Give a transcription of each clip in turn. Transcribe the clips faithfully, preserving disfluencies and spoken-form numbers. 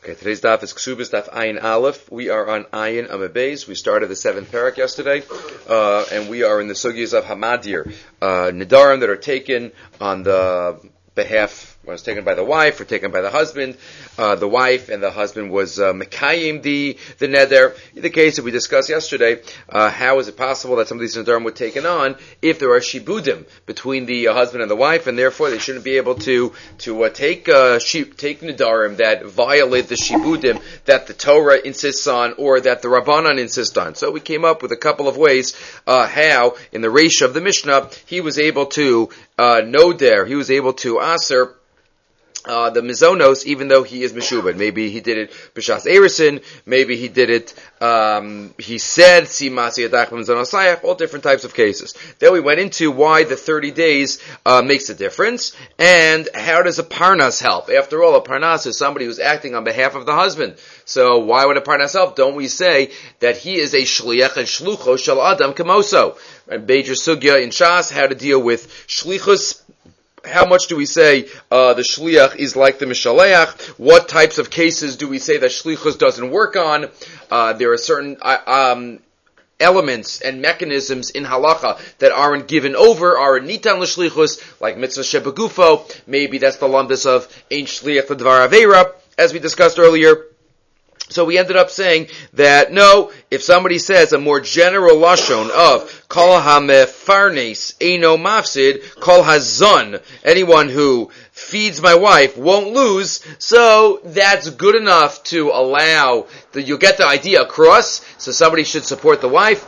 Okay, today's daf is Ksubis daf Ayin Aleph. We are on Ayin Amud Beis. We started the seventh parak yesterday, uh, and we are in the sugyas of Hamadir, uh, Nidarim that are taken on the behalf, when it's taken by the wife or taken by the husband. Uh, the wife and the husband was uh, Mekayim the, the Neder. In the case that we discussed yesterday, uh, how is it possible that some of these Nidarim were taken on if there are Shibudim between the uh, husband and the wife, and therefore they shouldn't be able to to uh, take uh, shi- take Nidarim that violate the Shibudim that the Torah insists on or that the Rabbanan insist on. So we came up with a couple of ways uh, how, in the Reish of the Mishnah, he was able to uh, Noder, he was able to Aser, Uh, the mizonos, even though he is meshubad. Maybe he did it b'shas erison, maybe he did it, um, he said, si masi adach b'mizonosayach, all different types of cases. Then we went into why the thirty days, uh, makes a difference, and how does a parnas help? After all, a parnas is somebody who's acting on behalf of the husband. So why would a parnas help? Don't we say that he is a shliach and shlucho shel adam kamoso? And Bejer Sugya in Shas, how to deal with shlichus. How much do we say uh, the shliach is like the mishaleach? What types of cases do we say that shlichus doesn't work on? Uh, there are certain uh, um, elements and mechanisms in halacha that aren't given over, aren't nitan l'shlichus, like mitzvah shebegufo. Maybe that's the lumdus of ein shliach l'dvar aveira, as we discussed earlier. So we ended up saying that no, if somebody says a more general lashon of kol hamefarnes eino mafsid, kol hazon, anyone who feeds my wife won't lose, so that's good enough to allow, the, you'll get the idea across, so somebody should support the wife,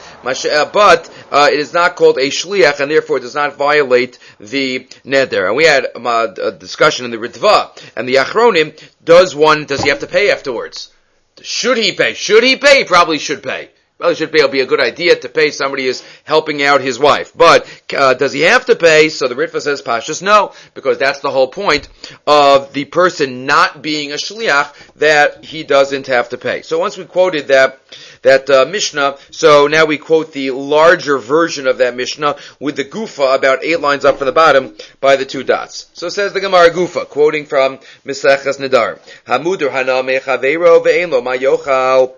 but uh, it is not called a shliach, and therefore it does not violate the neder. And we had um, a discussion in the Ritva, and the Achronim, does one, does he have to pay afterwards? Should he pay? Should he pay? He probably should pay. Probably should pay. It'll be a good idea to pay. Somebody is helping out his wife. But uh, does he have to pay? So the Ritva says, Pashas, no, because that's the whole point of the person not being a shliach, that he doesn't have to pay. So once we quoted that that uh, Mishnah, so now we quote the larger version of that Mishnah with the Gufa about eight lines up from the bottom by the two dots. So says the Gemara Gufa, quoting from Mesechas Nidar. Hamudur hana mechaveiro ve'en lo ma yochal.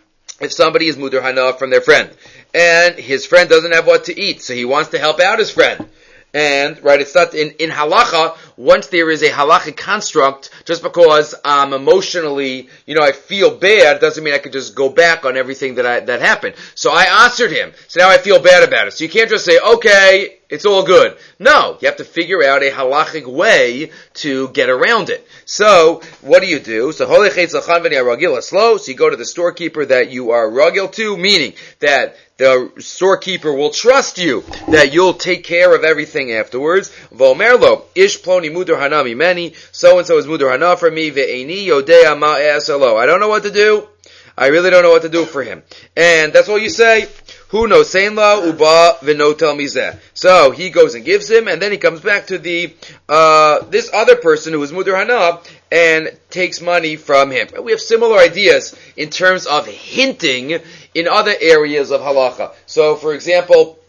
If somebody is mudur hana from their friend, and his friend doesn't have what to eat, so he wants to help out his friend. And, right, it's not, in, in halacha, once there is a halachic construct, just because I'm emotionally, you know, I feel bad, doesn't mean I can just go back on everything that I, that happened. So I answered him, so now I feel bad about it. So you can't just say, okay, it's all good. No, you have to figure out a halachic way to get around it. So, what do you do? So, so you go to the storekeeper that you are ragil to, meaning that the storekeeper will trust you, that you'll take care of everything afterwards. Vomerlo, ish ploni mudur hana mimeni, so-and-so is mudur hana for me, ve'eni yodea ma e'asalo. I don't know what to do. I really don't know what to do for him. And that's all you say. Hu no sein la uba v'notel mizeh. So he goes and gives him, and then he comes back to the uh this other person who is mudur hana and takes money from him. We have similar ideas in terms of hinting in other areas of halacha. So, for example,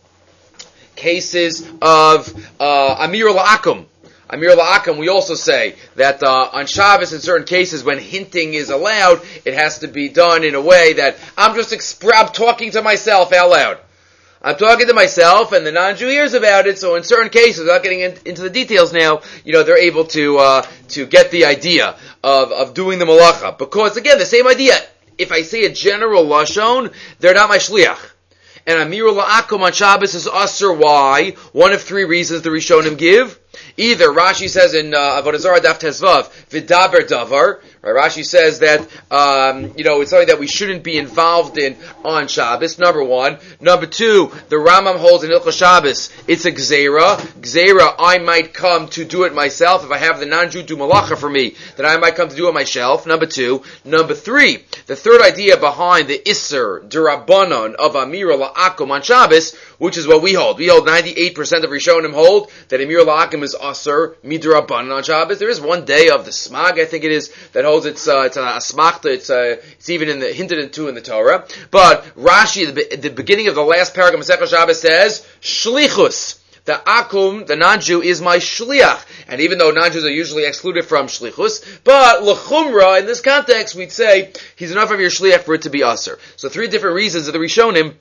cases of uh amir la'akum. Amir la'akum, we also say that uh, on Shabbos, in certain cases, when hinting is allowed, it has to be done in a way that I'm just exp- I'm talking to myself out loud. I'm talking to myself, and the non-Jew hears about it. So, in certain cases, without getting in, into the details now, you know, they're able to uh, to get the idea of of doing the malacha. Because again, the same idea. If I say a general lashon, they're not my shliach. And Amir la'akum on Shabbos is usher. Why? One of three reasons the Rishonim give. Either Rashi says in uh, Avodah Zarah Daf Tezvav, Vidaber Davar. Right, Rashi says that um, you know it's something that we shouldn't be involved in on Shabbos. Number one. Number two, the Rambam holds in Hilchos Shabbos it's a gzeira. Gzeira, I might come to do it myself. If I have the non-Jew do malacha for me, then I might come to do it myself. Number two. Number three, the third idea behind the Isser Durabanan of Amir la'akum on Shabbos, which is what we hold. We hold ninety-eight percent of Rishonim hold that Amir la'akum is Asur Midrabanan on Shabbos. There is one day of the Smag, I think it is, that holds it's uh, it's a asmachta. It's uh, it's even in the hinted into in the Torah. But Rashi, at the, the beginning of the last paragraph of Masechah Shabbos says shlichus. the akum, the non-Jew, is my shliach. And even though non-Jews are usually excluded from shlichus, but l'chumra, in this context, we'd say he's enough of your shliach for it to be aser. So three different reasons of the Rishonim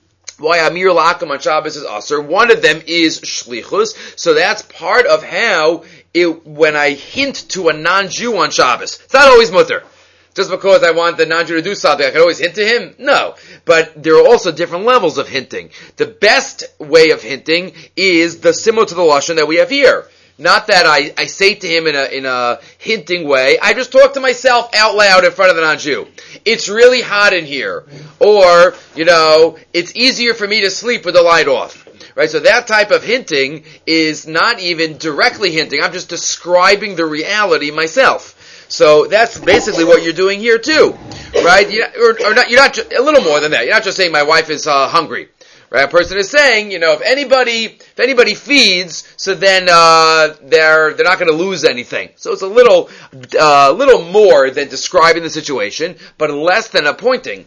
why Amir La'akam on Shabbos is aser. One of them is shlichus, so that's part of how it, when I hint to a non-Jew on Shabbos, it's not always mutter. Just because I want the non-Jew to do something, I can always hint to him? No. But there are also different levels of hinting. The best way of hinting is the similar to the Lashon that we have here. Not that I, I say to him in a, in a hinting way. I just talk to myself out loud in front of the non-Jew. It's really hot in here. Or, you know, it's easier for me to sleep with the light off. Right? So that type of hinting is not even directly hinting. I'm just describing the reality myself. So that's basically what you're doing here too, right? You're, or, or not, you're not ju- a little more than that. You're not just saying my wife is uh, hungry, right? A person is saying, you know, if anybody if anybody feeds, so then uh, they're they're not going to lose anything. So it's a little uh, little more than describing the situation, but less than appointing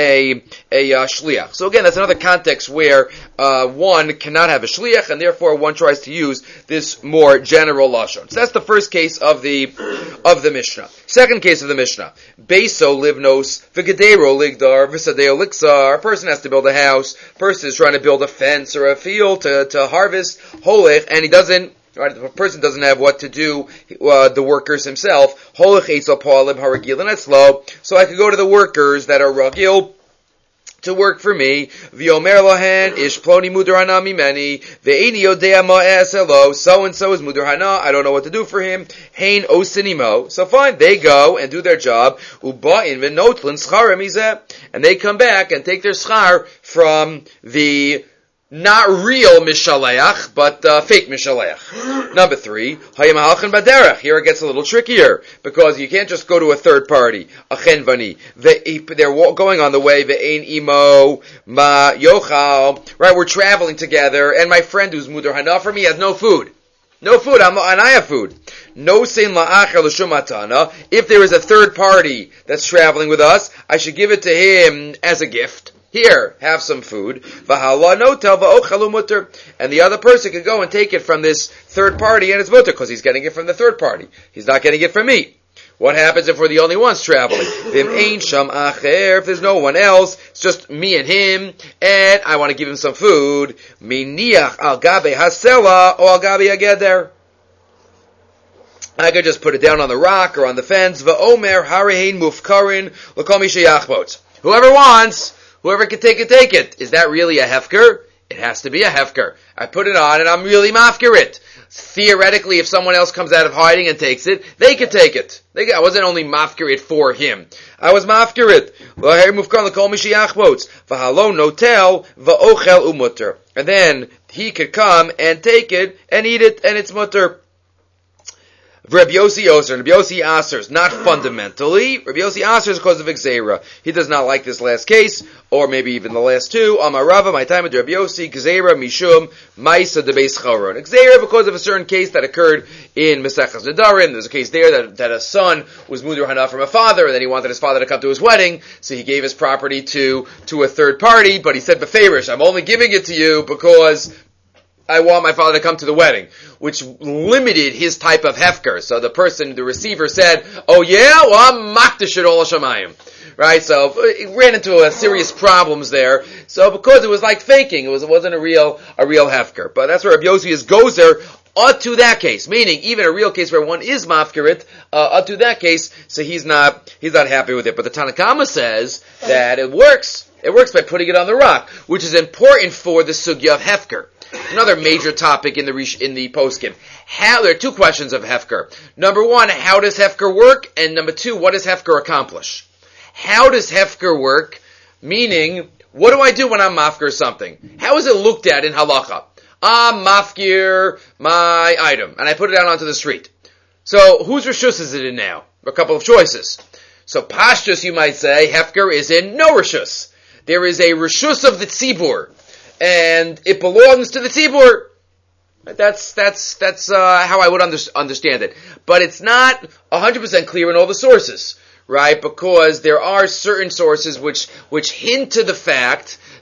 a a uh, shliach. So again, that's another context where uh, one cannot have a shliach, and therefore one tries to use this more general lashon. So that's the first case of the of the Mishnah. Second case of the Mishnah: Beiso livnos v'gedero ligdar v'sadeo liksar. A person has to build a house. A person is trying to build a fence or a field to to harvest holech, and he doesn't. Right, if a person doesn't have what to do, uh, the workers himself, holech eitzel po'alim haragil and etzlo. So I could go to the workers that are ragil to work for me. V'yomer lahen ish ploni muder hana mimeni ve'eni yodea ma'as elo. So and so is muder hana. I don't know what to do for him. Hein osinimo. So fine, they go and do their job. Uba'in v'notlin schara mizeh, and they come back and take their schar from the not real Mishaleach, but uh, fake Mishaleach. Number three, Hayim Halchan Baderech. Here it gets a little trickier, because you can't just go to a third party. Achen Vani. They're going on the way. Ve'ein imo ma yochal. Right, we're traveling together, and my friend who's Mudar Hana for me has no food. No food, I'm, and I have food. No sein la'acher l'shum matana. If there is a third party that's traveling with us, I should give it to him as a gift. Here, have some food. And the other person can go and take it from this third party and it's mutter, because he's getting it from the third party. He's not getting it from me. What happens if we're the only ones traveling? If there's no one else, it's just me and him, and I want to give him some food. I could just put it down on the rock or on the fence. Whoever wants, whoever can take it, take it. Is that really a hefker? It has to be a hefker. I put it on and I'm really mafker it. Theoretically, if someone else comes out of hiding and takes it, they could take it. They, I wasn't only mafker it for him. I was mafker it. And then he could come and take it and eat it, and it's mutter. Rabbi Yossi Oser, Rabbi Yossi Asers, not fundamentally. Rabbi Yossi Asers because of Gzeira. He does not like this last case, or maybe even the last two. Amar Rava, my time with Rabbi Yossi, Gzeira Mishum Maisa de Beis Charon. Gzeira because of a certain case that occurred in Mesechus Nedarim. There's a case there that, that a son was Mudur Hana from a father, and then he wanted his father to come to his wedding, so he gave his property to, to a third party, but he said, Beferish, I'm only giving it to you because I want my father to come to the wedding, which limited his type of hefker. So the person, the receiver said, oh yeah, well I'm makdish it all Shamayim. Right, so it ran into a serious problems there. So because it was like faking, it was, it wasn't a real, a real hefker. But that's where Rabbi Yossi is gozer, up to that case, meaning even a real case where one is mafkerit, uh, up to that case, so he's not, he's not happy with it. But the Tanna Kama says that it works, it works by putting it on the rock, which is important for the sugya of hefker. Another major topic in the in the poskim. How there are two questions of hefker. Number one, how does hefker work? And number two, what does hefker accomplish? How does hefker work? Meaning, what do I do when I'm mafker something? How is it looked at in halacha? I'm mafkir my item, and I put it out onto the street. So whose reshus is it in now? A couple of choices. So pashtus, you might say, hefker is in no reshus. There is a reshus of the tzibur, and it belongs to the tzibur. That's that's that's uh, how I would under, understand it. But it's not one hundred percent clear in all the sources, right? Because there are certain sources which which hint to the fact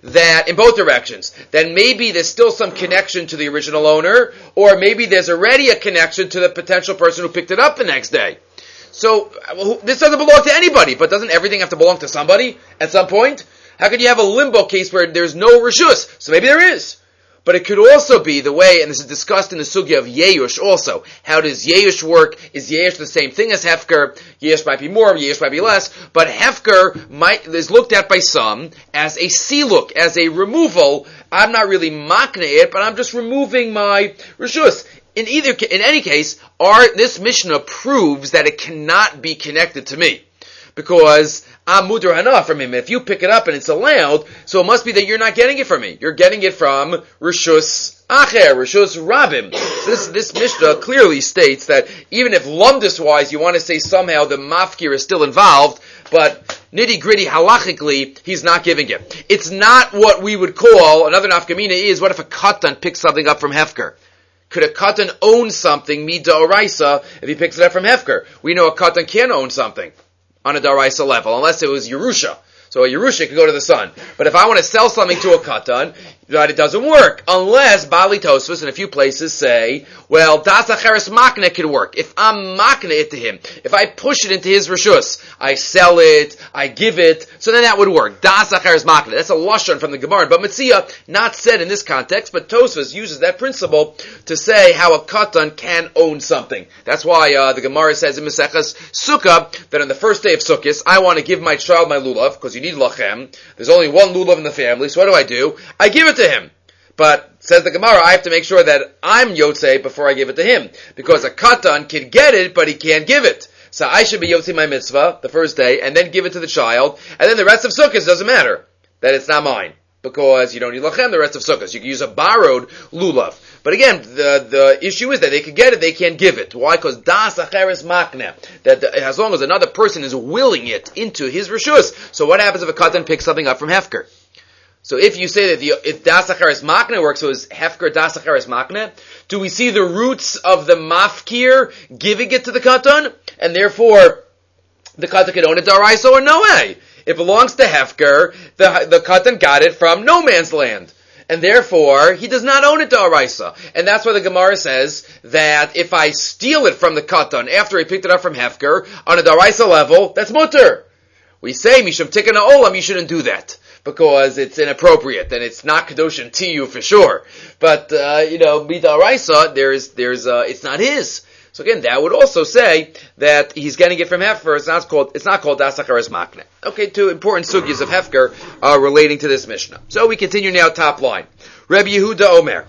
that, in both directions, then maybe there's still some connection to the original owner, or maybe there's already a connection to the potential person who picked it up the next day. So, well, this doesn't belong to anybody, but doesn't everything have to belong to somebody at some point? How could you have a limbo case where there's no reshus? So maybe there is. But it could also be the way, and this is discussed in the sugya of Yeush also. How does Yeush work? Is Yeush the same thing as Hefker? Yeush might be more, Yeush might be less, but Hefker might, is looked at by some as a siluk, as a removal. I'm not really makne it, but I'm just removing my reshus. In either, in any case, our, this Mishnah proves that it cannot be connected to me. Because I'm mudar hana from him. If you pick it up and it's allowed, so it must be that you're not getting it from me. You're getting it from Rishus Acher, Rishus Rabim. So this, this Mishnah clearly states that even if lumdus-wise you want to say somehow the mafkir is still involved, but nitty-gritty halachically, he's not giving it. It's not what we would call, another nafkamina is, what if a katan picks something up from Hefker? Could a katan own something, mida oraisa, if he picks it up from Hefker? We know a katan can own something on a daraisa level, unless it was Yerusha. So a Yerusha could go to the son. But if I want to sell something to a katan, that it doesn't work. Unless Bali Tosfos in a few places say, well, Das Acheres Makne could work. If I'm Makne it to him, if I push it into his Rishus, I sell it, I give it, so then that would work. Das Acheres Makne. That's a Lashon from the Gemara. But Metzia, not said in this context, but Tosfos uses that principle to say how a katan can own something. That's why uh, the Gemara says in Mesechas Sukkah, that on the first day of Sukkot, I want to give my child my lulav, because you need lachem. There's only one lulav in the family, so what do I do? I give it to him. But, says the Gemara, I have to make sure that I'm Yotzei before I give it to him. Because a katan can get it, but he can't give it. So I should be Yotzei my mitzvah, the first day, and then give it to the child, and then the rest of Sukkot doesn't matter. That it's not mine. Because you don't need lachem the rest of Sukkot. You can use a borrowed lulav. But again, the, the issue is that they can get it, they can't give it. Why? Because das acheres makne. That the, as long as another person is willing it into his rishus. So what happens if a katan picks something up from Hefker? So if you say that the, if das acheres makne works, so is Hefker das acheres makne, do we see the roots of the mafkir giving it to the katan? And therefore, the katan can own it daraisa, or no way? It belongs to Hefker, the, the katan got it from no man's land. And therefore, he does not own it to Araisa. And that's why the Gemara says that if I steal it from the katan after he picked it up from Hefker, on a Daraisa level, that's mutter. We say, Mishum Tikkun Olam, you shouldn't do that. Because it's inappropriate, and it's not Kedoshin to you for sure. But, uh, you know, Midaraisa, there's, there's, uh, it's not his. So again, that would also say that he's getting it from Hefker. It's not called, it's not called Das Acheres Makne. Okay, two important sugyas of Hefker are relating to this Mishnah. So we continue now, top line. Rabbi Yehuda Omer.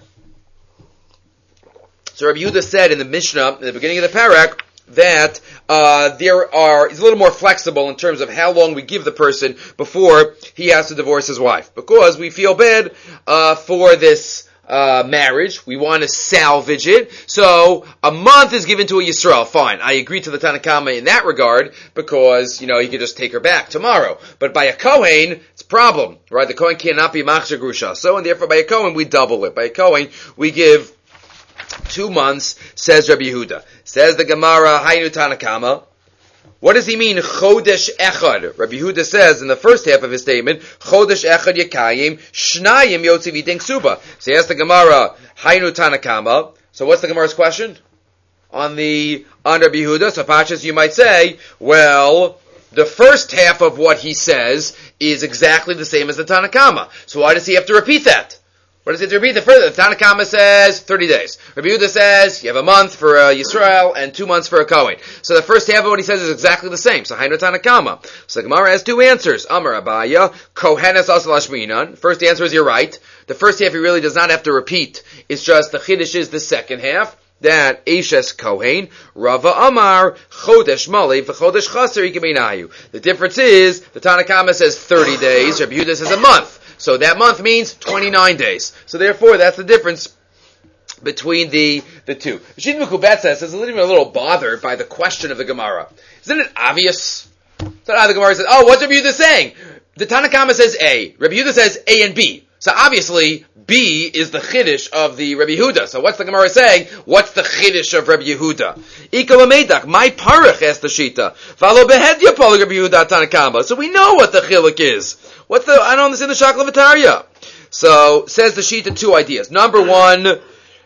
So Rabbi Yehuda said in the Mishnah, in the beginning of the parak, that uh, there are, he's a little more flexible in terms of how long we give the person before he has to divorce his wife. Because we feel bad uh, for this Uh, marriage, we want to salvage it, so a month is given to a Yisrael, fine, I agree to the Tanakama in that regard, because, you know, he could just take her back tomorrow, but by a Kohen, it's a problem, right, the Kohen cannot be Machshir Grusha, so, and therefore by a Kohen, we double it, by a Kohen, we give two months, says Rabbi Yehuda, says the Gemara, Hainu Tanakama. What does he mean, Chodesh Echad? Rabbi Yehuda says in the first half of his statement, Chodesh Echad Yekayim, Shnayim Yotzi V'Din Ksuba. So he asked the Gemara, Hainu Tanakama. So what's the Gemara's question? On the, on Rabbi Yehuda, so Pachas, you might say, well, the first half of what he says is exactly the same as the Tanakama. So why does he have to repeat that? What does he have to repeat? The further, the Tanakama says thirty days. Rabbi Yehuda says you have a month for a Yisrael and two months for a Kohen. So the first half of what he says is exactly the same. So Hainu Tanakama. So the Gemara has two answers. Amar Abaya, Kohenes Asal Hashminan. First answer is you're right. The first half he really does not have to repeat. It's just the Chiddush is the second half. That Eshes Kohen, Rava Amar, Chodesh Mali, v'Chodesh Chaser Yikeminayu. The difference is, the Tanakama says thirty days, Rabbi Yehuda says a month. So that month means twenty-nine days. So therefore, that's the difference between the, the two. Rashid Mekubet says, is a little, a little bothered by the question of the Gemara. Isn't it obvious? So now the Gemara says, oh, what's Rabbi Yehuda saying? The Tanakama says A. Rabbi Yehuda says A and B. So obviously, B is the chiddush of the Rabbi Yehuda. So what's the Gemara saying? What's the chiddush of Rabbi Yehuda? Ikalamedach, my parach asked the Shita. Valo behedya poli Rabbi Yehuda tanakama. So we know what the chiluk is. What's the, I don't understand the shaklavataria. So, says the Shita, two ideas. Number one,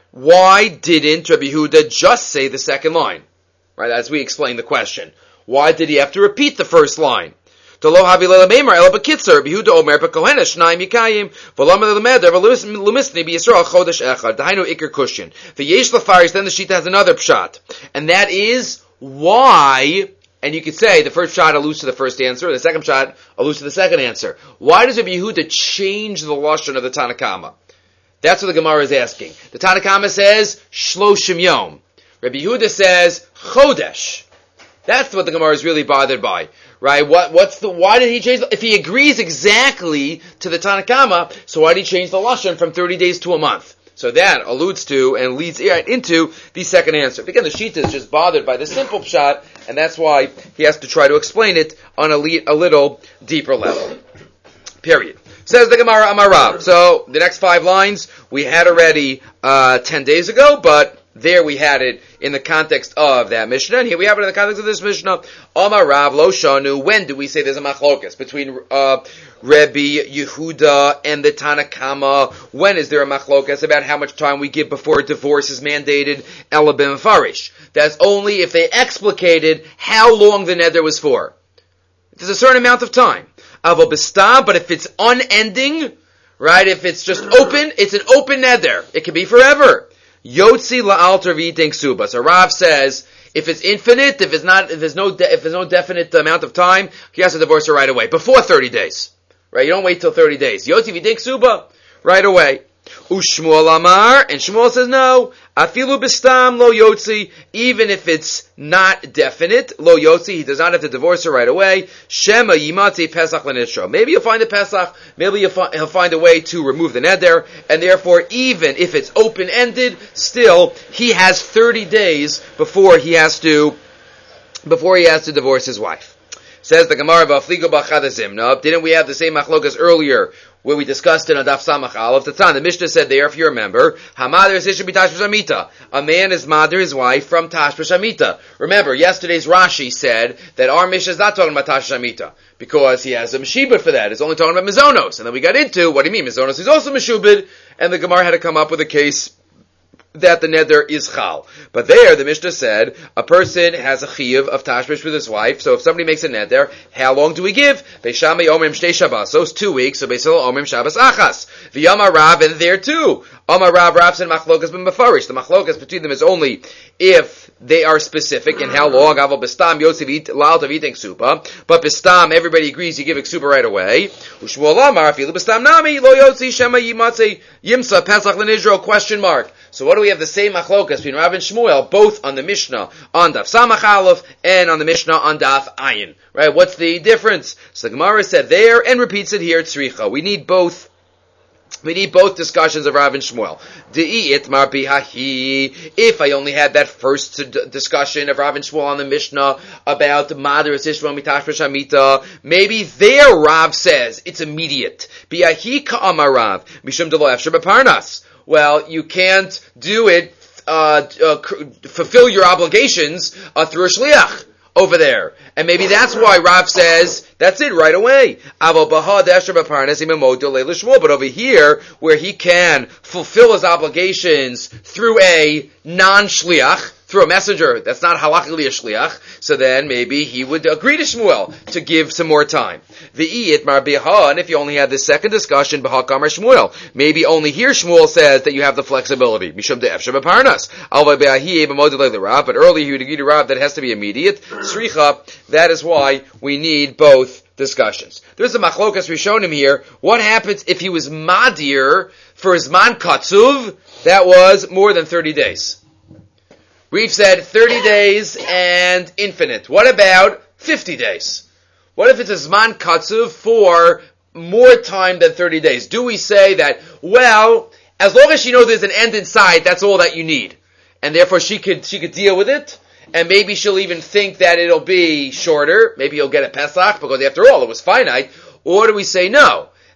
why didn't Rabbi Yehuda just say the second line? Right, as we explained the question. Why did he have to repeat the first line? To lo havi lela meimer ela bekitzer Yehuda omer bekohena shnai mikayim v'lama lelemeder v'lumisni b'Yisrael chodesh echad dahainu iker kushin v'yesh lefaris. Then the Shita has another pshat, and that is why. And you could say the first shot alludes to the first answer, and the second shot alludes to the second answer. Why does Rabbi Yehuda change the lashon of the Tanakama? That's what the Gemara is asking. The Tanakama says shloshim yom. Rabbi Yehuda says chodesh. That's what the Gemara is really bothered by, right? What, what's the, why did he change, the, if he agrees exactly to the Tanakama, so why did he change the Lashon from thirty days to a month? So that alludes to and leads into the second answer. Again, the Shita is just bothered by the simple pshat, and that's why he has to try to explain it on a, le- a little deeper level. Period. Says the Gemara Amarav. So, the next five lines we had already, uh, ten days ago, but there we had it in the context of that Mishnah, and here we have it in the context of this Mishnah. Amar Rav Lo Shanu. When do we say there's a machlokas between uh, Rabbi Yehuda and the Tanakama? When is there a machlokas about how much time we give before a divorce is mandated? Ela b'mefarish. That's only if they explicated how long the neder was for. There's a certain amount of time. Avo b'stam, but if it's unending, right? If it's just open, it's an open neder. It can be forever. Yotzi la'alter v'yiteng suba. So Rav says, if it's infinite, if it's not, if there's no, de- if there's no definite amount of time, he has to divorce her right away, before thirty days. Right? You don't wait till thirty days. Yotzi v'yiteng suba, right away. Ushmuel Amar, and Shmuel says no. Afilu b'stam lo yotzi, even if it's not definite, lo yotzi, he does not have to divorce her right away. Shema yimati pesach l'nishro. Maybe he'll find a pesach, maybe he'll, fi- he'll find a way to remove the neder, and therefore, even if it's open-ended, still, he has thirty days before he has to, before he has to divorce his wife. Says the Gemara V'afligo b'chadazim. No, didn't we have the same machlokas earlier where we discussed it on Daf Samach Aleph? Tatan, the Mishnah said there, if you remember, Hamader is Isha b'Tashb'sh Amita. A man is Mader his wife from Tashb'sh Amita. Remember, yesterday's Rashi said that our Mishnah is not talking about Tashb'sh Amita because he has a Meshibud for that. It's only talking about Mizonos. And then we got into, what do you mean Mizonos? He's also Meshubid. And the Gemara had to come up with a case that the neder is chal. But there, the Mishnah said, a person has a chiyuv of tashmish with his wife, so if somebody makes a neder, how long do we give? Beishamei omrim shtei shabbos, so it's two weeks, so beisil omrim shabbos achas. V'yama Rav, and there too. Amar Rav, Rav said machlokas b'mefarish. The machlokas between them is only if they are specific in how long. Aval b'stam yotziv la'al tav eating supa. But b'stam, everybody agrees you give supa right away. U'shmuel Amar, afilu b'stam nami, lo yotzi shema yimatze yimsa pesach l'nizro, question mark. So what do we have the same machlokas between Rav and Shmuel, both on the Mishnah on Daf Samach Aleph and on the Mishnah on Daf Ayin? Right? What's the difference? So the Gemara said there and repeats it here at Tzricha. We need both. We need both discussions of Rav and Shmuel. If I only had that first discussion of Rav and Shmuel on the Mishnah about Maderas Ishmael Mitashb'sh Amita, maybe there Rav says it's immediate. Bi'ahi ka'amar Rav mishum delo efshar b'parnas. Well, you can't do it, uh, uh, fulfill your obligations uh, through a shliach over there. And maybe that's why Rav says, that's it, right away. But over here, where he can fulfill his obligations through a non-shliach, through a messenger that's not halachically a shliach, so then maybe he would agree to Shmuel to give some more time. V'iyit mar biha, and if you only had the second discussion, b'ha kamar Shmuel, maybe only here Shmuel says that you have the flexibility. Mishum de'efsha b'parnas. Alva be'ahi b'model the Rav, but earlier he would agree to Rav that it has to be immediate. Sricha, that is why we need both discussions. There's a machlokas rishonim here. What happens if he was madir for his man katsuv? That was more than thirty days. We've said thirty days and infinite. What about fifty days? What if it's a Zman Katsuv for more time than thirty days? Do we say that, well, as long as she knows there's an end in sight, that's all that you need. And therefore she could, she could deal with it, and maybe she'll even think that it'll be shorter. Maybe you'll get a Pesach, because after all, it was finite. Or do we say no?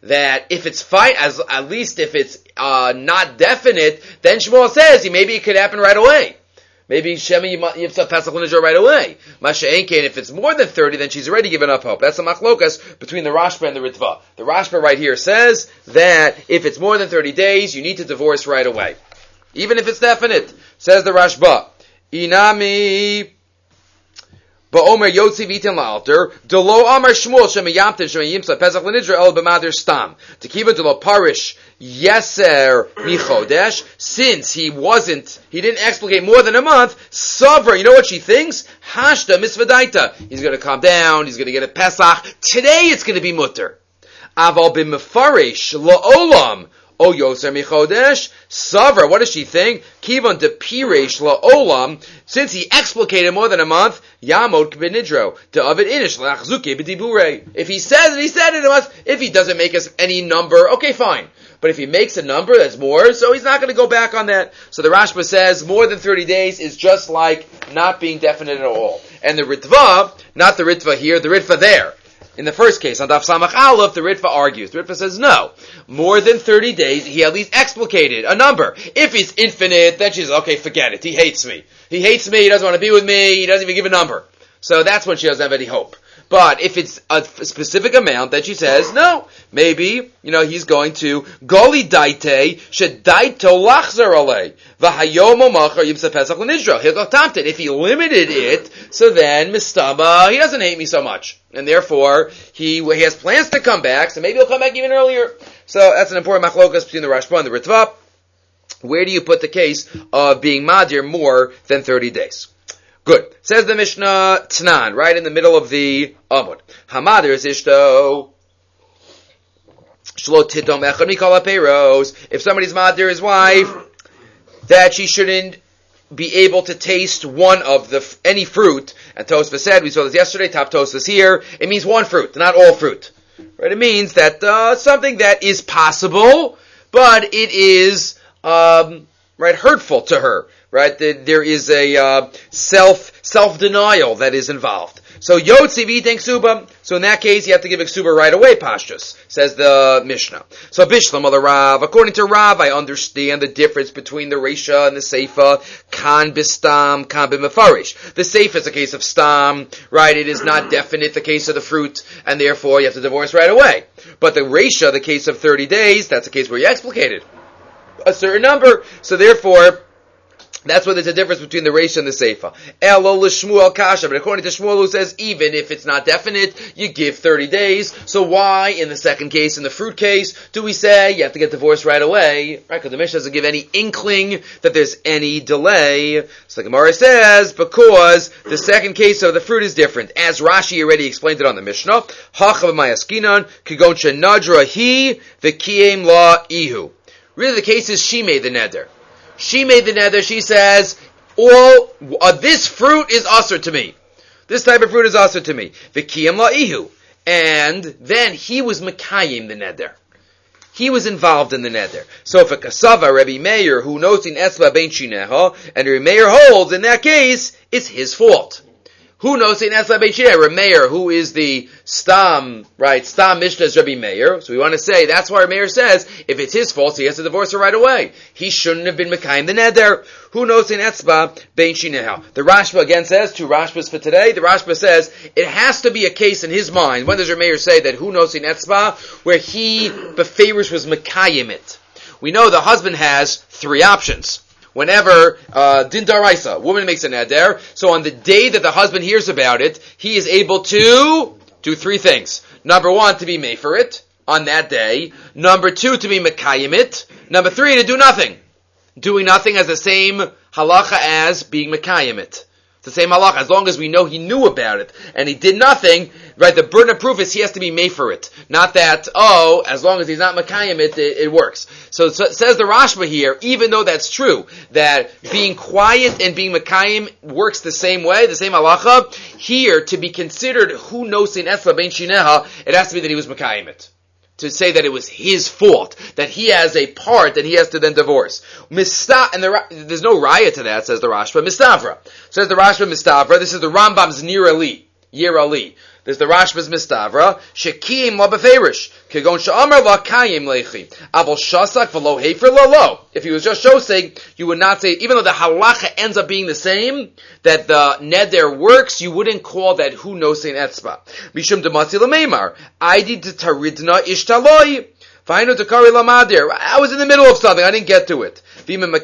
that if it's fine, as at least if it's uh, not definite, then Shmuel says maybe it could happen right away. Maybe Shemi Yimsa Pesach L'Nidra right away. Masha Enkein, if it's more than thirty, then she's already given up hope. That's the machlokas between the Rashba and the Ritva. The Rashba right here says that if it's more than thirty days, you need to divorce right away. Even if it's definite. Says the Rashba. Inami Ba'omer Yotzi V'Itin La'alter Delo Amar Shmuel Shemi Yamtin Shemi Yimsa Pesach L'Nidra El B'Madir Stam Tekiva Delo Parish Yeser Michodesh, since he wasn't, he didn't explicate more than a month, Savra, you know what she thinks? Hashta Misvadaita. He's going to calm down, he's going to get a Pesach. Today it's going to be mutter. Aval b'mefaresh la'olam. O Yoser Michodesh, Savra, what does she think? Kivan de Piresh la'olam, since he explicated more than a month, Yamod k'benidro, de Avid Inish la'achzuke b'dibure. If he says it, he said it in a month. If he doesn't make us any number, okay, fine. But if he makes a number that's more, so he's not going to go back on that. So the Rashba says more than thirty days is just like not being definite at all. And the Ritva, not the Ritva here, the Ritva there. In the first case, on Daf Samach Aleph, the Ritva argues. The Ritva says no. More than thirty days, he at least explicated a number. If he's infinite, then she's, okay, forget it. He hates me. He hates me, he doesn't want to be with me, he doesn't even give a number. So that's when she doesn't have any hope. But if it's a specific amount, then she says, no, maybe, you know, he's going to, Goli daite, shedaito lachzer alei, v'hayomo machar yimsa pesach l'nidra, he'll tamtin. If he limited it, so then, mistaba, he doesn't hate me so much. And therefore, he, he has plans to come back, so maybe he'll come back even earlier. So that's an important machlokas between the Rashba and the Ritva. Where do you put the case of being madir more than thirty days? Good. Says the Mishnah Tnan, right in the middle of the Amud. Hamadir is ishto. Shlo titom echad mikol haperos. If somebody's madir his wife, that she shouldn't be able to taste one of the any fruit. And Tosfos said, we saw this yesterday, top Tosfos here, it means one fruit, not all fruit. Right? It means that uh, something that is possible, but it is um, right hurtful to her. Right, there is a uh, self self denial that is involved. So yotzi v'iteng ksuba. So in that case, you have to give a ksuba right away. Pashtus says the Mishnah. So bishlam al Rav. According to Rav, I understand the difference between the Reisha and the Seifa. Kan bistam, kan b'mefarish. The Seifa is a case of stam. Right, it is not definite. The case of the fruit, and therefore you have to divorce right away. But the Reisha, the case of thirty days, that's a case where you explicated a certain number. So therefore, that's where there's a difference between the Reisha and the Seifa. Elo l'Shmuel kasha, but according to Shmuel, who says even if it's not definite, you give thirty days. So why, in the second case, in the fruit case, do we say you have to get divorced right away? Right, because the Mishnah doesn't give any inkling that there's any delay. So the Gemara says, because the second case of the fruit is different. As Rashi already explained it on the Mishnah, Hachav mayaskinan, kigon shenadra hi, v'kiyem la ihu. Really the case is she made the neder. She made the nether, she says, all, uh, this fruit is usher to me. This type of fruit is usher to me. V'kiyam la'ihu. And then he was mekayim the nether. He was involved in the nether. So if a kasava, Rebbe Meir, who knows in etzba bein shineha, and Rebbe Meir holds, in that case, it's his fault. Who knows in etzba bein shineha? Rebbe Meir, who is the stam, right, stam mishnah is Rebbe Meir. So we want to say, that's why Rebbe Meir says, if it's his fault, he has to divorce her right away. He shouldn't have been mekayim the neder. Who knows in etzba bein shineha? The Rashba again says, two Rashbas for today, the Rashba says, it has to be a case in his mind. When does Rebbe Meir say that who knows in etzba, where he, beferish, was mekayim it? We know the husband has three options. Whenever uh, din daraisa, woman makes a neder, so on the day that the husband hears about it, he is able to do three things. Number one, to be made for it on that day. Number two, to be mekayim it. Number three, to do nothing. Doing nothing has the same halacha as being mekayim it. It's the same halacha. As long as we know he knew about it and he did nothing, right, the burden of proof is he has to be made for it. Not that, oh, as long as he's not mekayim it, it, it works. So, so it says the Rashba here, even though that's true, that being quiet and being mekayim works the same way, the same halacha, here, to be considered who knows in esla bein shineha, it has to be that he was mekayim it. To say that it was his fault, that he has a part that he has to then divorce. Mista, and the, there's no raya to that, says the Rashba. Mistavra. Says the Rashba, Mistavra. This is the Rambam's Nir Ali. Yer Ali. There's the Rashba's Mistavra, Shekim la beferish, Kegon she'amar la kayim lechi, Aval shasak v'lo hefer lo lo. If he was just shoseg, you would not say, even though the halacha ends up being the same, that the neder works, you wouldn't call that hu nosein etzba. Mishum demasi l'meimar, Aidi taridna ishtaloi. I was in the middle of something, I didn't get to it. You wouldn't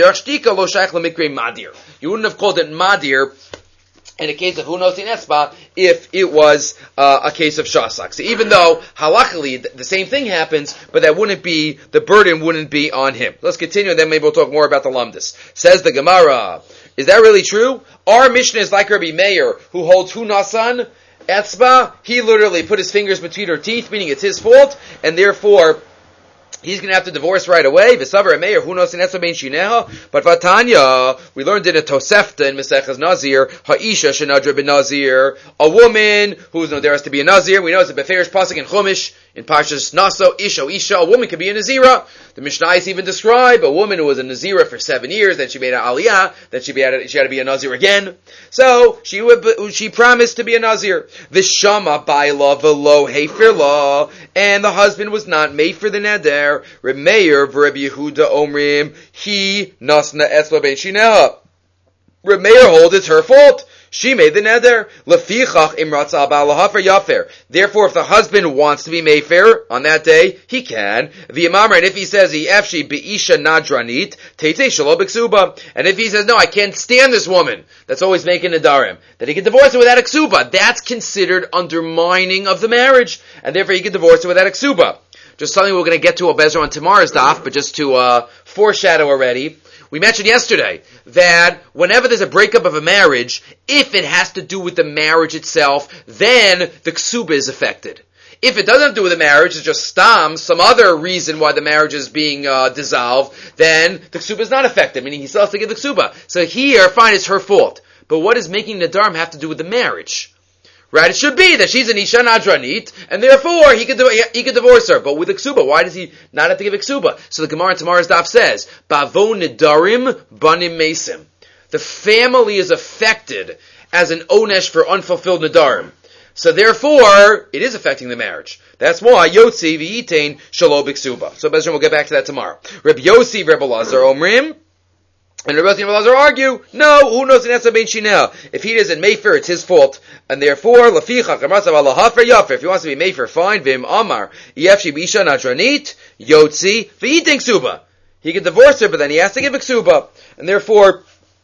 have called it madir in a case of hu nosein etzba if it was uh, a case of shasak. So even though halachically the same thing happens, but that wouldn't be, the burden wouldn't be on him. Let's continue, and then maybe we'll talk more about the lumdis. Says the Gemara, is that really true? Our Mishnah is like Rabbi Meir, who holds hu nasan etzba. He literally put his fingers between her teeth, meaning it's his fault, and therefore he's going to have to divorce right away. V'savar Meir hu nosein etzba bein shineha. But Vatanya, we learned in a Tosefta in Mesechas Nazir, ha'isha shenadra ben Nazir, a woman who's no there has to be a Nazir. We know it's a beferish pasuk in Chumash in Parshas Naso. Isha isha, a woman could be a Nazira. The Mishnayos even describe a woman who was a Nazira for seven years, then she made an Aliyah, then she had she had to be a Nazir again. So she would, she promised to be a Nazir. V'shama ba'ila v'lo hefer la, and the husband was not made for the neder. Reb Meir v'Reb Yehuda omrim he nasna etzba bein shineha. Reb Meir holds it's her fault. She made the neder. Lefichach imratza ba'alahafer yafer. Therefore, if the husband wants to be mefer on that day, he can. V'yamamar, and if he says he efshi be'isha nadranit teitei shelo b'ksuba, and if he says no, I can't stand this woman that's always making nedarim, that he can divorce her without a ksuba. That's considered undermining of the marriage, and therefore he can divorce her without a ksuba. Just something we're going to get to a bezer on tomorrow's daf, but just to uh, foreshadow already. We mentioned yesterday that whenever there's a breakup of a marriage, if it has to do with the marriage itself, then the ksuba is affected. If it doesn't have to do with the marriage, it's just stam, some other reason why the marriage is being uh, dissolved, then the ksuba is not affected, meaning he still has to give the ksuba. So here, fine, it's her fault. But what does making nedarim have to do with the marriage? Right? It should be that she's an isha nadranit, and therefore he could he could divorce her. But with a ksuba, why does he not have to give a ksuba? So the Gemara in tomorrow's daf says, "Bavo nedarim banim mesim." The family is affected as an onesh for unfulfilled nedarim. So therefore, it is affecting the marriage. That's why Yotzi v'yitain shalo b'ksuba. So Bezra, we'll get back to that tomorrow. Reb Yossi, Reb Elazar omrim. And Rabbi and Elazar argue, no, who knows in Etzba bein shineha? If he isn't mefer, it's his fault. And therefore, laficha, kamatzav alahafer yafer. If he wants to be mefer, fine. Vim amar, yefshi bisha nadranit, yotzi, v'yiting ksuba. He can divorce her, but then he has to give a ksuba. And therefore,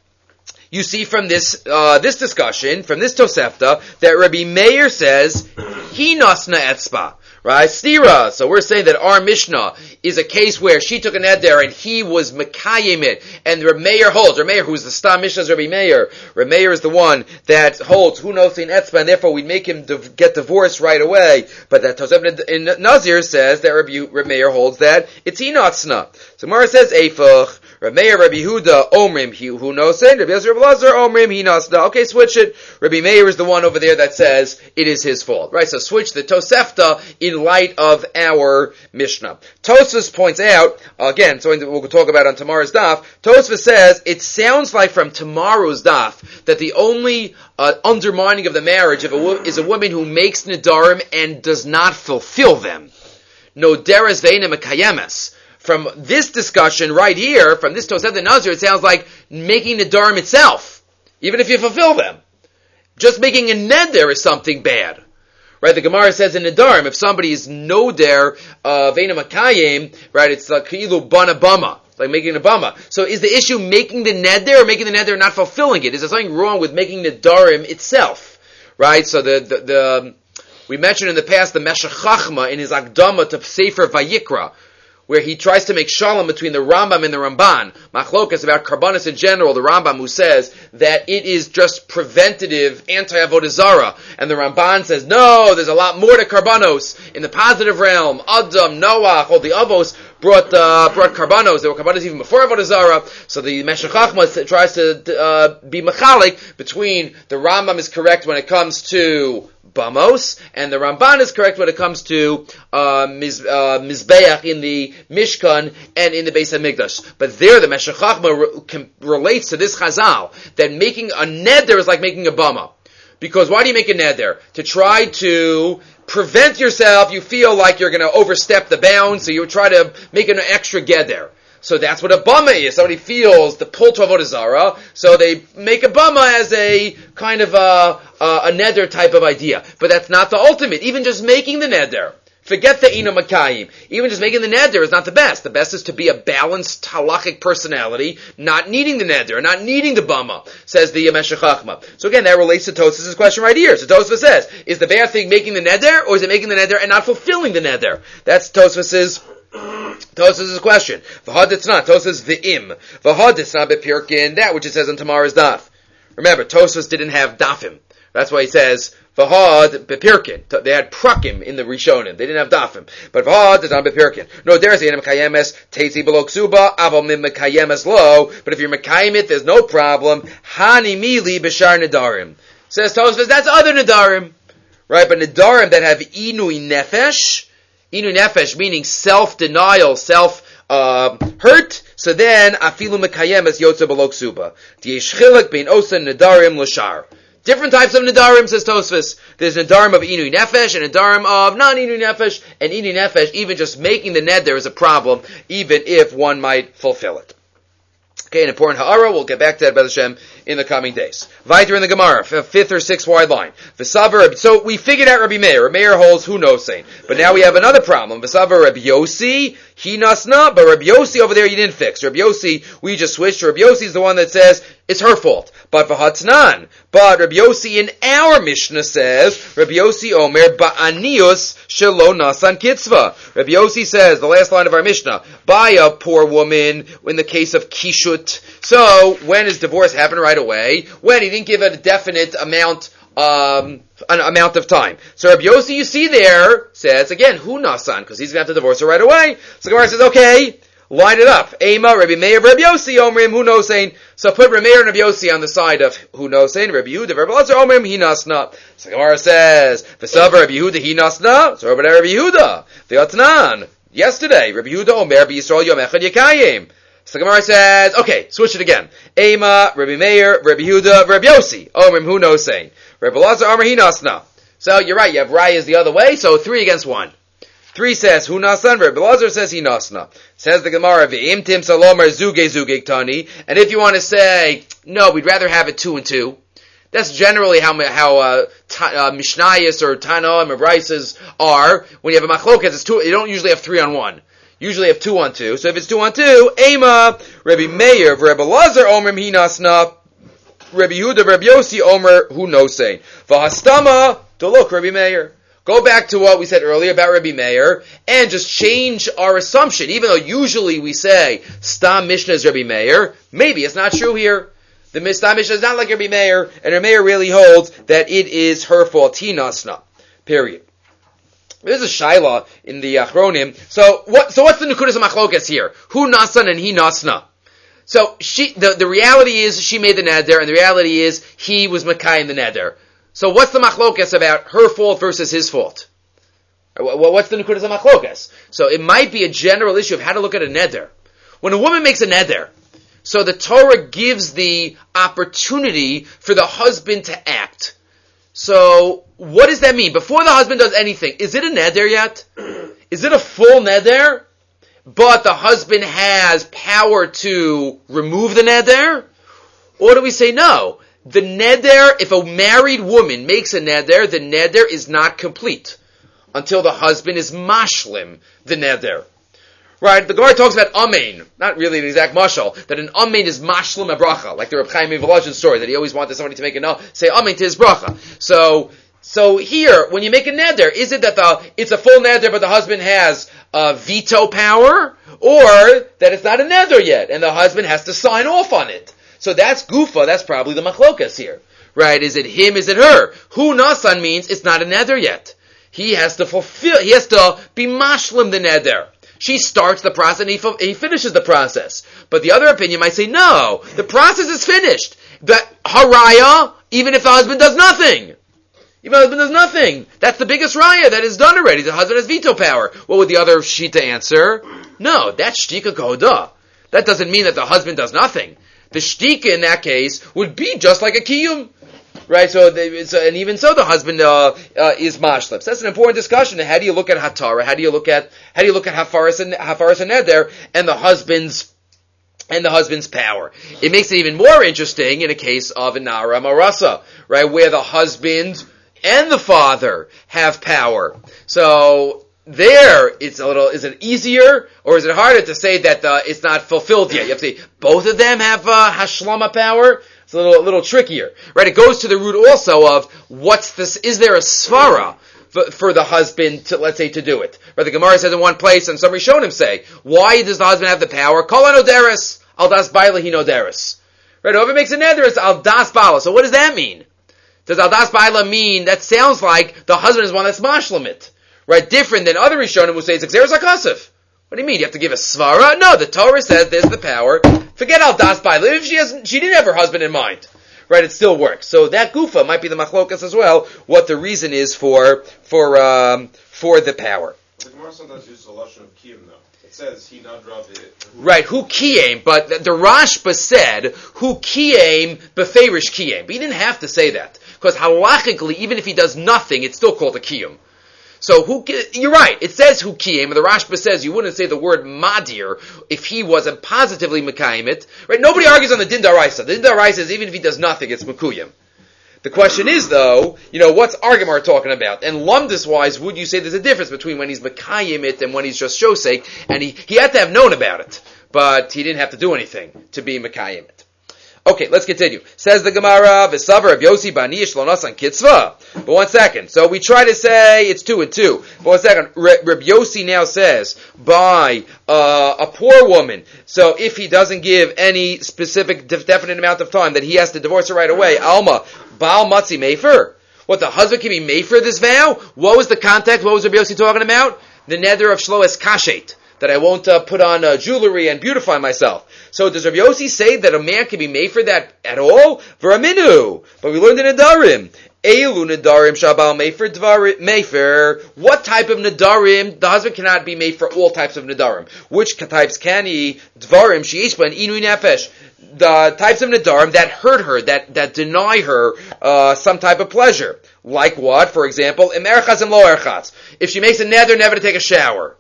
you see from this, uh, this discussion, from this Tosefta, that Rabbi Meir says, he nasna etzba. Right? Stira. So we're saying that our Mishnah is a case where she took a neder and he was mekayim it, and Reb Meir holds. Reb Meir, who's the stam Mishnah, is Reb Meir. Reb Meir is the one that holds who knows in etzba, and therefore we make him div- get divorced right away. But that Tosef in Nazir says that Reb, Reb Meir holds that it's inatzna. So Mara says eifach. Reb Meir, Reb Yehuda, omrim he who knows it. Reb Yezer, Reb Elazar, omrim he nasna. Okay, switch it. Reb Meir is the one over there that says it is his fault. Right? So switch the Tosefta in in light of our Mishnah. Tosfos points out, again, so we'll talk about on tomorrow's daf, Tosfos says, it sounds like from tomorrow's daf, that the only uh, undermining of the marriage of a wo- is a woman who makes nedarim and does not fulfill them. No deres ve'ena mekayemes. From this discussion right here, from this Tosef the Nazir, it sounds like making nedarim itself, even if you fulfill them. Just making a neder is something bad. Right, the Gemara says in Nedarim, if somebody is noder, uh, ve'ena makayim, right, it's like ki'ilu bana bama. It's like making a bama. So is the issue making the neder or making the neder and not fulfilling it? Is there something wrong with making Nedarim itself? Right, so the, the, the, um, we mentioned in the past the Meshech Chachma in his Akdama to Sefer Vayikra, where he tries to make shalom between the Rambam and the Ramban. Machlokas about karbanos in general, the Rambam who says that it is just preventative anti-avodah zarah, and the Ramban says, no, there's a lot more to karbanos in the positive realm. Adam, Noach, all the avos brought uh, brought karbanos. There were karbanos even before avodah zarah. So the Meshech Chachma tries to uh, be machalik between the Rambam is correct when it comes to Bamos, and the Ramban is correct when it comes to uh, Miz, uh, Mizbeach in the Mishkan and in the Beis HaMikdash. But there, the Meshech Chachma re- com- relates to this Chazal, that making a neder is like making a bama. Because why do you make a neder? To try to prevent yourself, you feel like you're going to overstep the bounds, so you try to make an extra geder. So that's what a bama is. Somebody feels the pull to avodah zarah, so they make a bama as a kind of a, a, a neder type of idea. But that's not the ultimate. Even just making the neder. Forget the ina makayim. Even just making the neder is not the best. The best is to be a balanced halachic personality, not needing the neder, not needing the bama, says the Meshech Chachma. So again, that relates to Tosfos' question right here. So Tosfos says, is the bad thing making the neder, or is it making the neder and not fulfilling the neder? That's Tosfos' Tosfos' question. V'had it's not. Tosfos v'im. V'had it's not bepirkin, that which it says on tomorrow's daf. Remember, Tosfos didn't have dafim. That's why he says, V'had bepirkin. They had prakim in the Rishonim. They didn't have dafim. But v'had is not bepirkin. No, there's the mekayemes teitzi below ksuba, aval min mekayemes lo. But if you're mekayem it, there's no problem. Hani mili b'shar nedarim. Says Tosfos, that's other nedarim. Right, but nedarim that have inui nefesh, inui nefesh meaning self-denial, self, uh, hurt, so then, afilu mekayemes yotze below ksuba. D'yesh chilek bein osen nedarim l'shar. Different types of nedarim, says Tosfos. There's nedarim of inui nefesh and nedarim of non-inui nefesh. And inui nefesh, even just making the neder is a problem, even if one might fulfill it. Okay, an important ha'ara. We'll get back to that, B'ez Hashem, in the coming days. Weiter in the Gemara, fifth or sixth wide line. V'savar, so we figured out Rabbi Meir. Rabbi Meir holds who knows saying. But now we have another problem. V'savar Rabbi Yossi, he nasna, but Rabbi Yossi over there you didn't fix. Rabbi Yossi, we just switched. Rabbi Yossi is the one that says it's her fault. But v'hatnan. But Rabbi Yossi in our Mishnah says, Rabbi Yossi omer ba'anius shelo nasan kitzva. Rabbi Yossi says, the last line of our Mishnah, by a poor woman in the case of kishut. So, when his divorce happened right away, when he didn't give it a definite amount, um, an amount of time. So Rabbi Yossi, you see there, says, again, hu nasan, because he's going to have to divorce her right away. So Gemara says, okay, line it up. Ema, Rabbi Meir, Rabbi Yossi, Omrim, hu nosein. So put Rabbi Meir and Rabbi Yossi on the side of hu nosein, Rabbi Yehuda, Rabbi Elazar, Omrim, hi nasna. So Gemara says, V'savar Rabbi Yehuda, hi nasna. So Rabbi Yehuda, V'yatnan. Yesterday, Rabbi Yehuda, Omer, Rabbi Yisrael, Yom Echad Yekayim. So the Gemara says, okay, switch it again. Ema, Rabbi Meir, Rabbi Yehuda, Rabbi Yossi. Omrim, hu nosein. Rabbi Elazar, Omer, hi nasna. So you're right, you have rayas the other way, so three against one. Three says, hu nasan, Rabbi Elazar says, hi nasna. Says the Gemara, v'im tim salomer zuge zuge ktani. And if you want to say, no, we'd rather have it two and two. That's generally how how uh, ta, uh, Mishnayos or Tanaim or Brises are. When you have a machloket, it's two. You don't usually have three on one. Usually have two on two. So if it's two on two, Ema, Rabbi Meir, Rabbi Elazar, Omer, hi nasna. Rabbi Yehuda, Rabbi Yossi, Omer, hu nosein. V'hastama, to look, Rabbi Meir. Go back to what we said earlier about Rabbi Meir, and just change our assumption. Even though usually we say, Stam Mishnah is Rabbi Meir, maybe it's not true here. The Stam Mishnah is not like Rabbi Meir, and Rabbi Meir really holds that it is her fault. Hi nasna. Period. There's a shaila in the Achronim. So what? So what's the Nekudas Machlokas here? Hu nasan and he nasna. So she, the, the reality is she made the neder, and the reality is he was Makai in the neder. So what's the Machlokas about her fault versus his fault? What's the Nekudas Machlokas? So it might be a general issue of how to look at a neder. When a woman makes a neder, so the Torah gives the opportunity for the husband to act. So, what does that mean? Before the husband does anything, is it a neder yet? Is it a full neder? But the husband has power to remove the neder? Or do we say no? The neder, if a married woman makes a neder, the neder is not complete until the husband is mashlim the neder. Right? The Gemara talks about amen, not really an exact mashal, that an amen is mashlim a bracha, like the Reb Chaim Volozhin story, that he always wanted somebody to make a no, say amen to his bracha. So, so here, when you make a neder, is it that the, it's a full neder, but the husband has uh, veto power, or that it's not a neder yet, and the husband has to sign off on it? So that's gufa, that's probably the machlokas here. Right? Is it him, is it her? Hu nasan means it's not a neder yet. He has to fulfill, he has to be mashlim the neder. She starts the process and he, he finishes the process. But the other opinion might say, no, the process is finished. The haraya, even if the husband does nothing. Even if the husband does nothing. That's the biggest raya that is done already. The husband has veto power. What would the other shita answer? No, that's shtika koda. That doesn't mean that the husband does nothing. The shtika in that case would be just like a kiyum. Right, so, they, so and even so, the husband uh, uh, is mashlim. So that's an important discussion. How do you look at hatara? How do you look at how do you look at hafaras and hafaras and neder and the husband's and the husband's power? It makes it even more interesting in a case of an nara marasa, right, where the husband and the father have power. So there, it's a little. Is it easier or is it harder to say that uh, it's not fulfilled yet? You have to say both of them have uh, hashlama power. It's a little, a little trickier, right? It goes to the root also of what's this? Is there a svara for, for the husband to, let's say, to do it? Right? The Gemara says in one place, and some Rishonim say, why does the husband have the power? Kol anoderes, al das baila hi noderes. Right? Whoever makes a neder is al das baila. So what does that mean? Does al das baila mean that sounds like the husband is one that's mashlamit, right? Different than other Rishonim who say it's exeris hakasif. What do you mean? You have to give a svara? No, the Torah says there's the power. Forget al das baila. If she hasn't, she didn't have her husband in mind, right? It still works. So that gufa might be the machlokas as well. What the reason is for for um, for the power. The Gemara sometimes uses a lashon of kiyum though. It says he nadrav it. Right, who kiyam, but the, the Rashba said who kiyam beferish kiyam. But he didn't have to say that because halachically, even if he does nothing, it's still called a kiyum. So who, you're right, it says who kiyam, and the Rashba says you wouldn't say the word madir if he wasn't positively mekayim it. Right? Nobody argues on the din daraisa. The din daraisa is even if he does nothing, it's mekuyim. The question is though, you know, what's Argamar talking about? And lumdus wise, would you say there's a difference between when he's mekayim it and when he's just shosek, and he, he had to have known about it, but he didn't have to do anything to be mekayim it. Okay, let's continue. Says the Gemara, V'savar of Yossi Banish Lonasan Kitzvah. But one second. So we try to say it's two and two. But one second. Reb Yossi now says, by uh, a poor woman, so if he doesn't give any specific de- definite amount of time that he has to divorce her right away, Alma, Baal Matzi Mefer. What, the husband can be Mefer this vow? What was the context? What was Reb Yossi talking about? The neder of Shloes Kashet. That I won't uh, put on uh, jewelry and beautify myself. So does Rav Yossi say that a man can be made for that at all? V'raminu. But we learned in Nedarim. Elu Nedarim shabal mefer dvarim mefer. What type of Nedarim? The husband cannot be made for all types of Nedarim. Which types can he? Dvarim sheishba and inu nefesh. The types of Nedarim that hurt her, that, that deny her uh, some type of pleasure. Like what? For example, im erchatz and lo erchatz. If she makes a neder never to take a shower.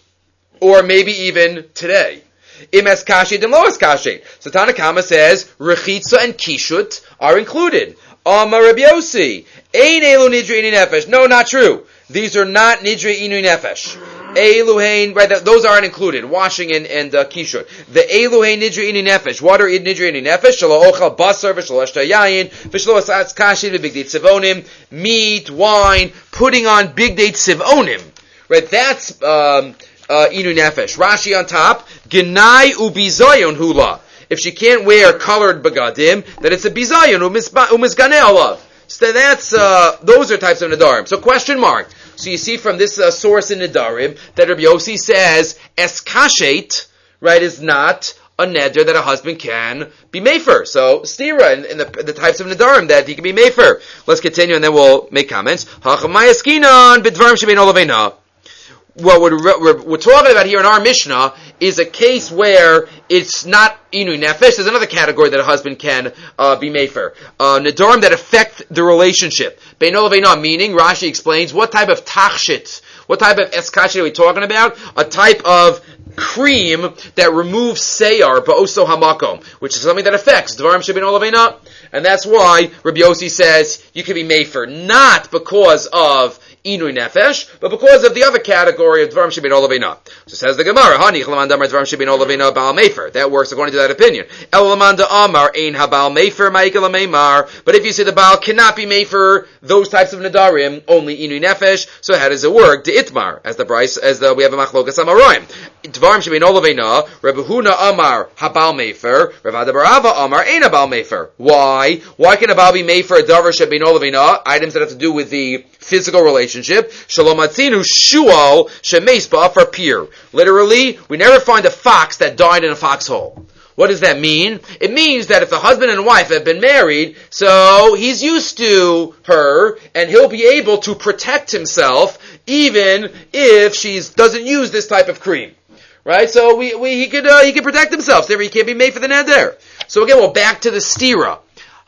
Or maybe even today. Im es kashet and lo es kashet. So Tanakama says, rechitza and kishut are included. Amar Rabbi Yossi, ein elu nidri inu nefesh. No, not true. These are not nidri inu nefesh. Eluhain, right, those aren't included. Washing and, and uh, kishut. The eluhain nidri inu nefesh. What are nidri inu nefesh? Shalo ochal basar, v'shalo eshta yayin, v'shalo es kashet, v'big date sivonim, meat, wine, putting on big date sivonim. Right, that's, um, Uh, inu nefesh. Rashi on top, genai ubizayon hula. If she can't wear colored bagadim, then it's a bizayon umisganei alav. So that's, uh, those are types of nedarim. So question mark. So you see from this uh, source in nedarim that Rabbi Yossi says eskashet, right, is not a neder that a husband can be mefer. So stira in, in the, the types of nedarim that he can be mefer. Let's continue and then we'll make comments. Hachamayaskinan bidvarim shebein olavena. What we're, we're, we're talking about here in our Mishnah is a case where it's not inu nefesh. There's another category that a husband can uh, be mefer. Uh, nedarim that affect the relationship. Beino leveina, meaning, Rashi explains, what type of tachshit, what type of eskashit are we talking about? A type of cream that removes seyar, ba'oso hamakom, which is something that affects dvarim shebeino leveina. And that's why Rabbi Yossi says you can be mefer, not because of Inui nefesh, but because of the other category of dvarim shebein olavina. So says the Gemara, Hani chalaman damar dvarim shebein olavina ba'al mefer. That works according to that opinion. Elaman da amar ein habal mefer ma'ikal meimar. But if you say the baal cannot be mefer those types of nedarim, only inui nefesh. So how does it work? De itmar, as the Bryce, as the we have a machlokas amaroim. Dvarim shebein olavina. Rabbi Huna amar habal mefer. Rabbi Barava amar ein habal mefer. Why? Why can a baal be mefer a davar shebein olavina? Items that have to do with the physical relationship. Shalom atzinu shual shemeis ba'afar pir. Literally, we never find a fox that died in a foxhole. What does that mean? It means that if the husband and wife have been married, so he's used to her, and he'll be able to protect himself even if she doesn't use this type of cream. Right? So we, we he could uh, he could protect himself. Therefore, he can't be made for the neder. So again, we're back to the stira.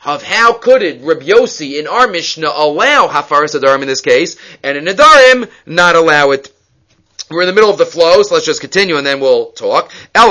of how could it, Rabbi Yossi, in our Mishnah, allow Hafaras Adarim in this case, and in Nadarim, not allow it. We're in the middle of the flow, so let's just continue and then we'll talk.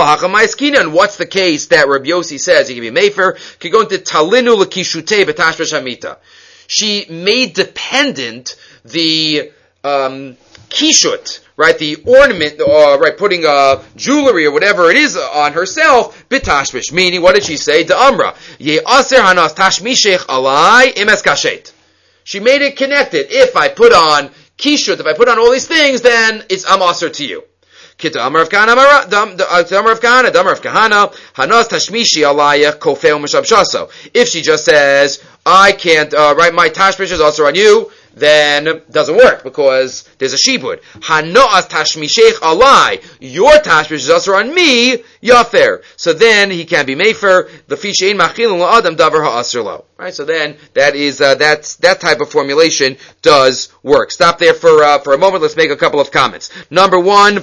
And what's the case that Rabbi Yossi says he can be mefer? Could go into Talinu L'Kishutei B'Tashvash Hamita. She made dependent the um, kishut, right, the ornament, uh, right, putting uh, jewelry or whatever it is on herself, bitashmish, meaning, what did she say? Da'amra, ye'aser hanas tashmishech alai imes kashet. She made it connected. If I put on kishut, if I put on all these things, then it's I'm aser to you. Kita Amar of Kahana, Amar of Kahana, Amar of Kahana, Hanas Tashmishi Alaya Kofeo Mishabshaso. If she just says, I can't, uh, write my tashmish is also on you, then it doesn't work because there's a shibud. Hanas Tashmishech Alai, your tashmish is also on me, Yafer. So then he can be mefer, the Fishain Machilun La'adam Davar Ha'asr. Right, so then that is, uh, that's, that type of formulation does work. Stop there for, uh, for a moment. Let's make a couple of comments. Number one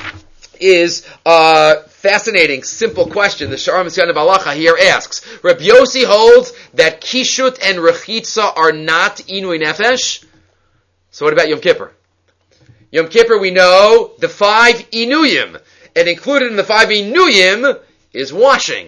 is, uh, fascinating, simple question. The Sha'ar Mitzvah Balacha here asks, Rabbi Yossi holds that Kishut and Rechitza are not Inui Nefesh. So what about Yom Kippur? Yom Kippur, we know the five Inuyim, and included in the five Inuyim is washing.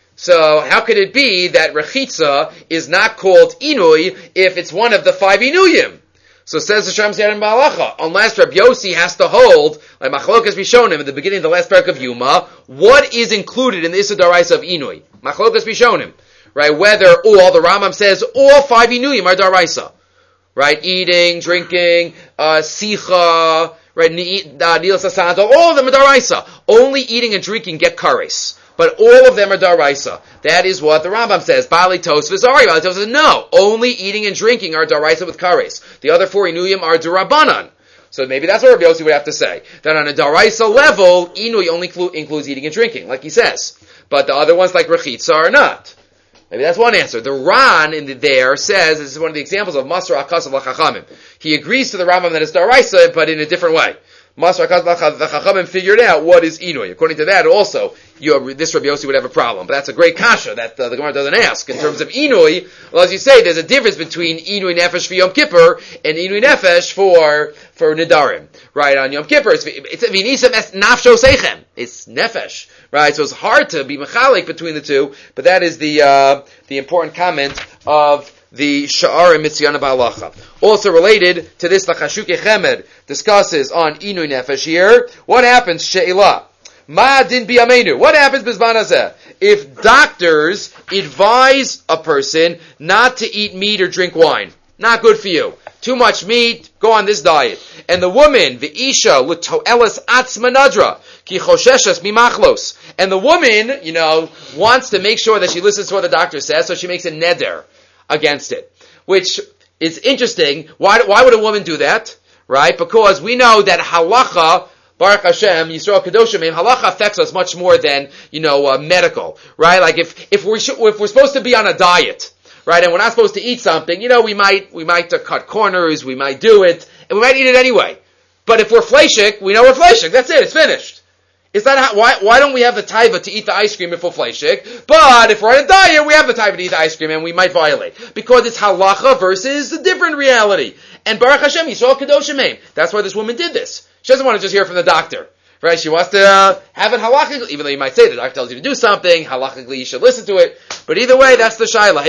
So how could it be that Rechitza is not called Inui if it's one of the five Inuyim? So says the Sham Siyar in Balacha, unless Rabbi Yossi has to hold, like Machlokas Bishonim at the beginning of the last parak of Yuma, what is included in the Issa Daraisa of Inui? Machlokas Bishonim. Right, whether all, the Rambam says, all five Inuyim are Daraisa. Right, eating, drinking, uh, Sicha, right, Nil Sasanto, all of them are Daraisa. Only eating and drinking get Kares. But all of them are daraisa. That is what the Rambam says. Bali Tosfos Ari. Bali Tosfos says, no. Only eating and drinking are daraisa with kares. The other four inuyim are durabanan. So maybe that's what Rabbi Yossi would have to say. That on a daraisa level, inui only clu- includes eating and drinking, like he says. But the other ones, like rechitza, are not. Maybe that's one answer. The Ran in the, there says, this is one of the examples of Masr Akas of Lachachamim. He agrees to the Rambam that it's daraisa, but in a different way. Masr Akas the Chachamim figured out what is Inui. According to that, also, you have, this Rabbi Yossi would have a problem. But that's a great kasha that uh, the Gemara doesn't ask. In terms of Inui, well, as you say, there's a difference between Inui Nefesh for Yom Kippur and Inui Nefesh for for Nidarim. Right, on Yom Kippur, it's V'nisam es nafsho seichem. It's Nefesh. Right, so it's hard to be mechalik between the two, but that is the uh, the important comment of the Sha'ar and Mitziana Ba'alacha. Also related to this, the Chashuke Chemed discusses on Inui Nefesh here. What happens, She'ilah? Ma din biyamenu. What happens, Bizman Hazeh? If doctors advise a person not to eat meat or drink wine, not good for you. Too much meat, go on this diet. And the woman, the Isha, l'to'elas atzma nadra, ki chosheshes mimachlos. And the woman, you know, wants to make sure that she listens to what the doctor says, so she makes a neder against it. Which is interesting. Why, why would a woman do that? Right? Because we know that halacha, Baruch Hashem, Yisrael Kedoshim, halacha affects us much more than, you know, uh, medical. Right? Like if, if we're, if we're supposed to be on a diet, right, and we're not supposed to eat something, you know, we might, we might uh, cut corners, we might do it, and we might eat it anyway. But if we're fleshik, we know we're fleshik. That's it, it's finished. Is that how, why, why don't we have the taiva to eat the ice cream if we're fleshik? But if we're on a diet, we have the taiva to eat the ice cream and we might violate. Because it's halacha versus a different reality. And Baruch Hashem, Yisrael Kedoshim. That's why this woman did this. She doesn't want to just hear from the doctor. Right? She wants to uh, have it halachically, even though you might say the doctor tells you to do something, halachically you should listen to it. But either way, that's the shayla.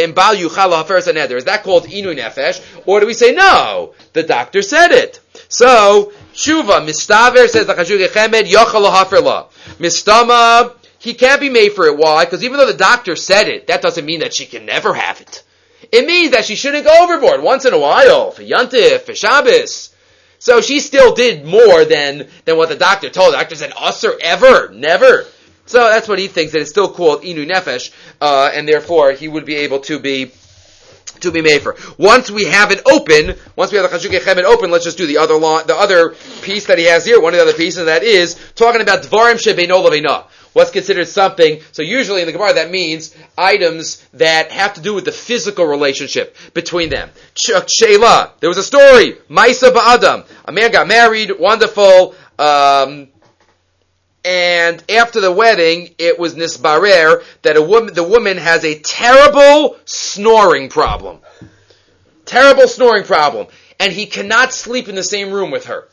Is that called Inui Nefesh? Or do we say, no, the doctor said it. So, Shuva, Mistaver says the Chashuke Chemed, Yochel Haferla. Mistama, he can't be made for it. Why? Because even though the doctor said it, that doesn't mean that she can never have it. It means that she shouldn't go overboard once in a while, for Yantif, for Shabbos. So she still did more than, than what the doctor told. The doctor said, usher, ever, never. So that's what he thinks, that it's still called Inu Nefesh, uh, and therefore he would be able to be, to be made for. Once we have it open, once we have the Chashuke Chemed open, let's just do the other law, the other piece that he has here, one of the other pieces, and that is talking about Dvarim Shebeino Leveina. What's considered something, so usually in the Gemara that means items that have to do with the physical relationship between them. Sheila, there was a story, Maisa Ba'adam, a man got married, wonderful, um, and after the wedding, it was nisbarer that a woman, the woman has a terrible snoring problem. Terrible snoring problem. And he cannot sleep in the same room with her.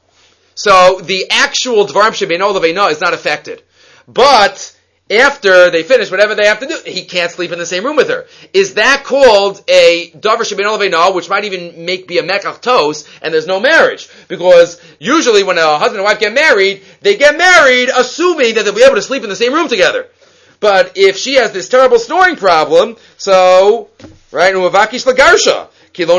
So the actual Dvarim Shebeino Leveino is not affected. But after they finish whatever they have to do, he can't sleep in the same room with her. Is that called a Davar Shebeino Leveino, which might even make be a Mekach Tos, and there's no marriage? Because usually when a husband and wife get married, they get married assuming that they'll be able to sleep in the same room together. But if she has this terrible snoring problem, so, right, Uvakish Lagarsha,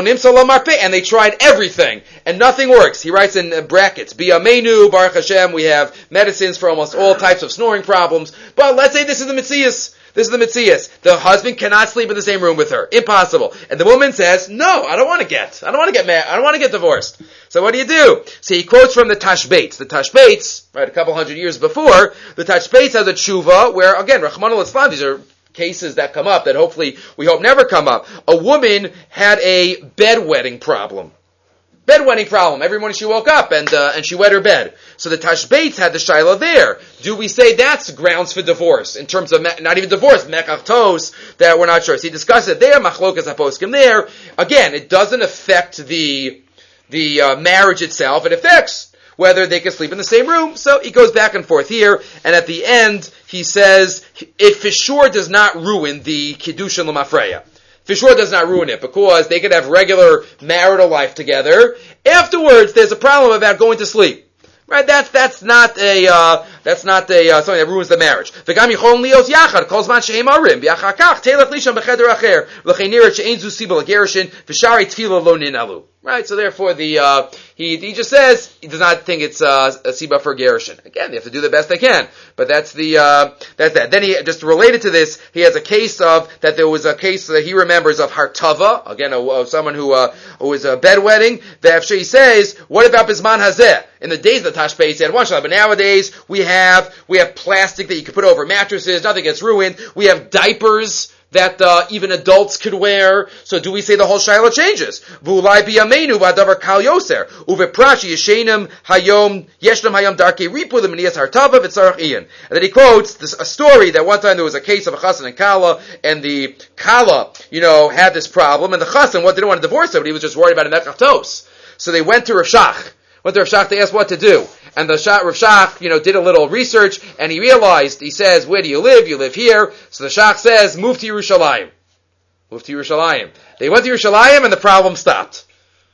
and they tried everything, and nothing works. He writes in brackets, Biyamenu, Baruch Hashem, we have medicines for almost all types of snoring problems, but let's say this is the Metzias. This is the Metzias. The husband cannot sleep in the same room with her. Impossible. And the woman says, no, I don't want to get, I don't want to get mad, I don't want to get divorced. So what do you do? So he quotes from the Tashbates. The Tashbates, right, a couple hundred years before, the Tashbates has a tshuva where, again, Rahman al-Islam, these are cases that come up that hopefully we hope never come up. A woman had a bedwetting problem. Bedwetting problem. Every morning she woke up and uh, and she wet her bed. So the Tashbates had the shaila there. Do we say that's grounds for divorce in terms of me- not even divorce, mekach tos, that we're not sure. So he discussed it there, machlokas haposkim there. Again, it doesn't affect the the uh, marriage itself. It affects whether they can sleep in the same room. So he goes back and forth here, and at the end, he says, it for sure does not ruin the Kiddushin L'Mafreya. For sure does not ruin it, because they could have regular marital life together. Afterwards, there's a problem about going to sleep. Right? That's, that's not a, uh, that's not a, uh, something that ruins the marriage. V'gam yichon lios yachad, kol zman shehem arim, v'achar kach, telech lisham b'cheder acher, v'chein nireh she'ein zu siba l'gerishin, v'shari tefillah lo ninalu. Right? So therefore the, uh, he, he just says, he does not think it's, uh, a siba for gerishin. Again, they have to do the best they can. But that's the, uh, that's that. Then he, just related to this, he has a case of, that there was a case that he remembers of hartava, again, of someone who, uh, who was a bedwetting, that he says, what about bisman hazeh? In the days of the Tashbetz, they had one shot, but nowadays, we have, we have plastic that you can put over mattresses, nothing gets ruined, we have diapers, that uh, even adults could wear. So do we say the whole shaila changes? V'ulai biyamenu v'adavar kal yoser uveprashi yeshenim hayom yeshnam hayom darkei ripu l'menias hartava v'tzarach iyan. And then he quotes this, a story that one time there was a case of a chassan and kala, and the kala, you know, had this problem, and the chassan what didn't want to divorce her, but he was just worried about a mekach tos. So they went to Rav Shach. Went to Rav Shach to ask what to do. And the Shach, Rav Shach, you know, did a little research, and he realized, he says, where do you live? You live here. So the Shach says, move to Yerushalayim. Move to Yerushalayim. They went to Yerushalayim, and the problem stopped.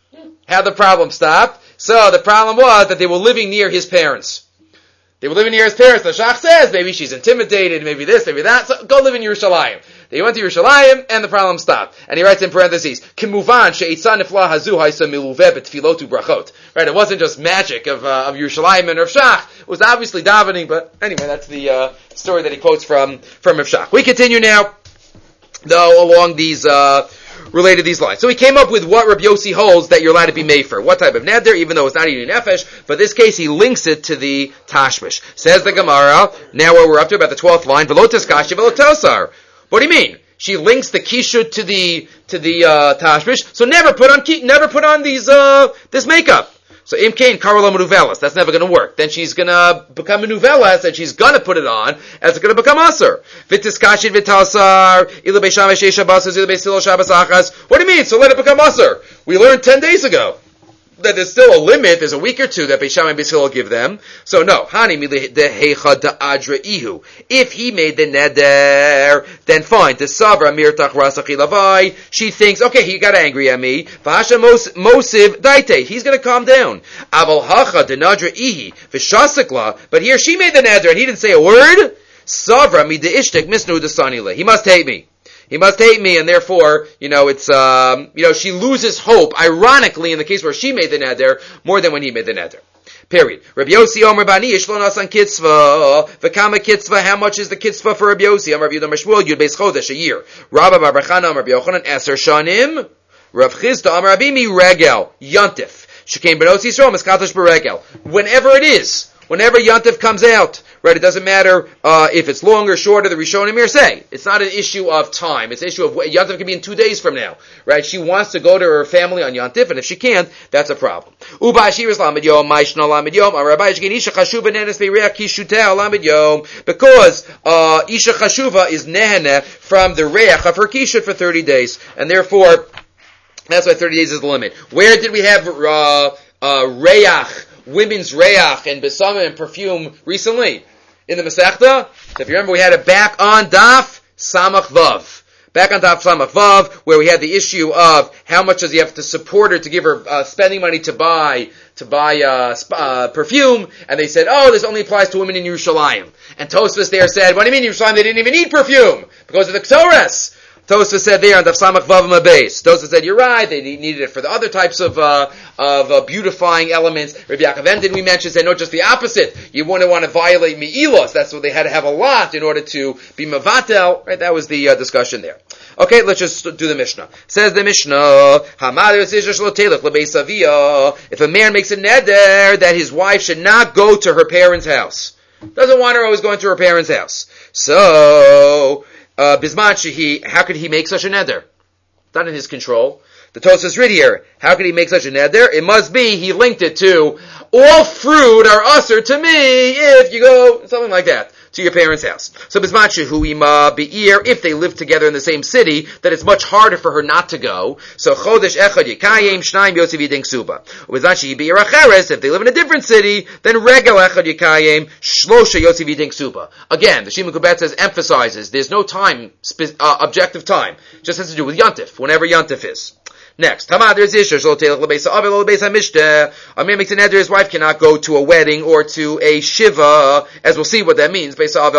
How the problem stopped? So the problem was that they were living near his parents. They were living near his parents. The Shach says, maybe she's intimidated, maybe this, maybe that, so go live in Yerushalayim. They went to Yerushalayim, and the problem stopped. And he writes in parentheses, Kimuvan she'itza nifla hazu haisa miluveh betfilotu brachot. Right, it wasn't just magic of, uh, of Yerushalayim and Rav Shach. It was obviously davening, but anyway, that's the, uh, story that he quotes from, from Rav Shach. We continue now, though, along these, uh, related to these lines. So he came up with what Rabbi Yossi holds that you're allowed to be made for. What type of neder, even though it's not eating nefesh, but this case he links it to the tashmish. Says the Gemara, now where we're up to about the twelfth line, v'lo teskashe v'lo tosar. What do you mean? She links the kishut to the, to the, uh, tashmish, so never put on, never put on these, uh, this makeup. So imkain karala menuvelas, that's never going to work. Then she's going to become menuvelas, and she's going to put it on, and it's going to become aser. V'tiskashit v'tasar, ila beisham v'sheish shabasas, ila beisilo shabas achas. What do you mean? So let it become aser. We learned ten days ago that there's still a limit, there's a week or two that Beisham and Beisil will give them. So no, Hani milehecha da'adra ihu. If he made the neder, then fine. The Savra mirtach rasach ilavai. She thinks, okay, he got angry at me. V'hasha mosiv daite. He's going to calm down. Aval hacha denadra ihi v'shasakla. But here she made the neder and he didn't say a word. Savra mi deishtek misnu desanile. He must hate me. He must hate me, and therefore, you know, it's, um, you know, she loses hope, ironically, in the case where she made the neder, more than when he made the neder. Period. Rabbi Yossi Omer Bani Yishlon Asan Kitzvah. V'kama Kitzvah. How much is the Kitzvah for Rabbi Yossi? Omer Rabbi Yudam Shmuel Yud Beis Chodesh a year. Rabba Bar Bachana Omer Rabbi Yochanan Eser Shanim. Rav Chizda Omer Rabbi Mi Regel Yontif. Shekain Benos Yisrael Miskatosh Beregel. Whenever it is, Whenever Yantif comes out, right, it doesn't matter uh, if it's longer or shorter, the Rishonim are saying. It's not an issue of time. It's an issue of, Yantif can be in two days from now, right? She wants to go to her family on Yantif, and if she can't, that's a problem. Because uh, Isha Chashuva is nehene from the reach of her kishut for thirty days, and therefore, that's why thirty days is the limit. Where did we have uh, uh, reach, women's reach and besamim and perfume recently? In the Masechta? So if you remember, we had it back on Daf Samach Vav. Back on Daf Samach Vav, where we had the issue of how much does he have to support her to give her uh, spending money to buy to buy uh, sp- uh, perfume, and they said, oh, this only applies to women in Yerushalayim. And Tosfos there said, what do you mean Yerushalayim? They didn't even need perfume because of the Ketores. Tosfos said there on Daf Samach Vav Mabes. Tosfos said, you're right, they needed it for the other types of uh, of uh, beautifying elements. Rabbi Yaakov Emden, we mentioned, said, no, just the opposite. You wouldn't want to violate Me'ilos. That's what they had to have a lot in order to be Mavatel. Right? That was the uh, discussion there. Okay, let's just do the Mishnah. Says the Mishnah, if a man makes a neder that his wife should not go to her parents' house, doesn't want her always going to her parents' house. So, uh, Bisman Shehi, how could he make such a neder? Not in his control. The Tosfos read here, how could he make such a neder? It must be he linked it to, all fruit are usher to me if you go, something like that, to your parents' house. So Bisman Shehu Ima Be'ir, if they live together in the same city, then it's much harder for her not to go. So Chodesh Echad Yikayim Shnaim Yosef Yidin Ksuba. Bisman Shehi Be'ir Acheres, if they live in a different city, then Regel Echad Yikayim Shlosha Yosef Yidin Ksuba. Again, the Shimon Kubet says, emphasizes, there's no time, uh, objective time. It just has to do with Yantif, whenever Yantif is. Next, Hamad, there's Isha, a man makes an neder, his wife cannot go to a wedding or to a shiva, as we'll see what that means,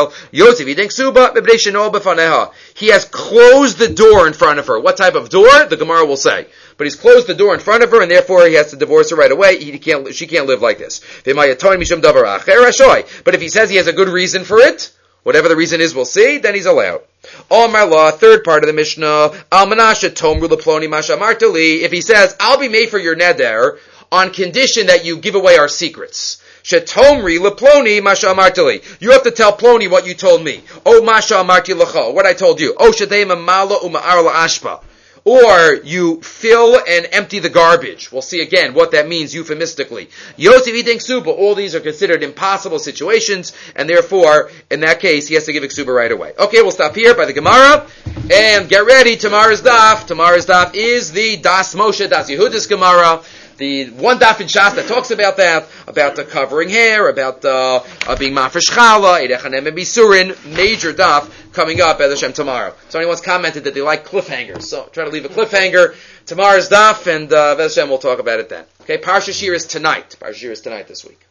he has closed the door in front of her. What type of door? The Gemara will say. But he's closed the door in front of her, and therefore he has to divorce her right away. He can't, she can't live like this. But if he says he has a good reason for it, whatever the reason is, we'll see, then he's allowed. Omar law, third part of the Mishnah, Almanasha Tomru Leploni Masha Martali, if he says, I'll be made for your neder on condition that you give away our secrets. Shetomri Leploni Masha Martali. You have to tell Ploni what you told me. Oh Masha Marti Lecho, what I told you. Oh Shadei Mamala Uma'ar La Ashpa. Or you fill and empty the garbage. We'll see again what that means euphemistically. Yosef Yidin Ksuba, all these are considered impossible situations, and therefore, in that case, he has to give a Ksuba right away. Okay, we'll stop here by the Gemara, and get ready, tomorrow's daf. Tomorrow's daf is the Das Moshe, Das Yehuda's Gemara. The one daf in Shas that talks about that, about the covering hair, about uh, uh, being mafresh chala, erechanem and bisurin, major daf coming up at Hashem tomorrow. So anyone's commented that they like cliffhangers, so try to leave a cliffhanger. Tomorrow's daf, and uh, Hashem will talk about it then. Okay, Parsha Shir is tonight. Parsha Shir is tonight this week.